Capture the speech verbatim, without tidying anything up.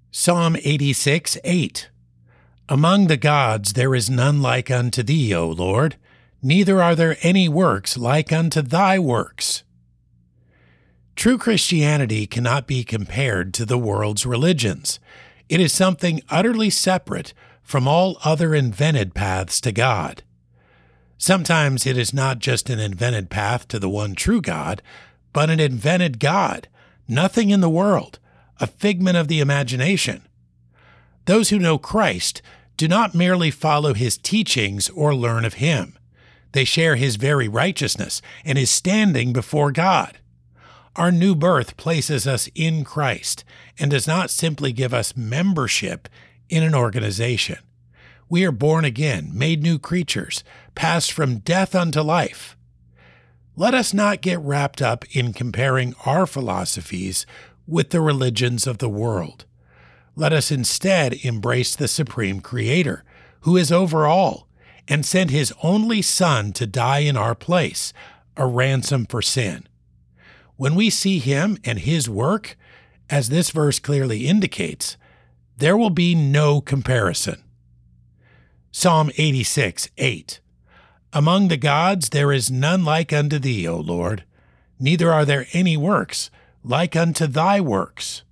Psalm eighty-six, eight. Among the gods there is none like unto thee, O Lord, neither are there any works like unto thy works. True Christianity cannot be compared to the world's religions. It is something utterly separate from all other invented paths to God. Sometimes it is not just an invented path to the one true God, but an invented God, nothing in the world, a figment of the imagination. Those who know Christ do not merely follow his teachings or learn of him. They share his very righteousness and his standing before God. Our new birth places us in Christ and does not simply give us membership in an organization. We are born again, made new creatures, passed from death unto life. Let us not get wrapped up in comparing our philosophies with the religions of the world. Let us instead embrace the Supreme Creator, who is over all, and sent his only Son to die in our place, a ransom for sin. When we see him and his work, as this verse clearly indicates, there will be no comparison. Psalm eighty-six, eight. Among the gods there is none like unto thee, O Lord, neither are there any works like unto thy works.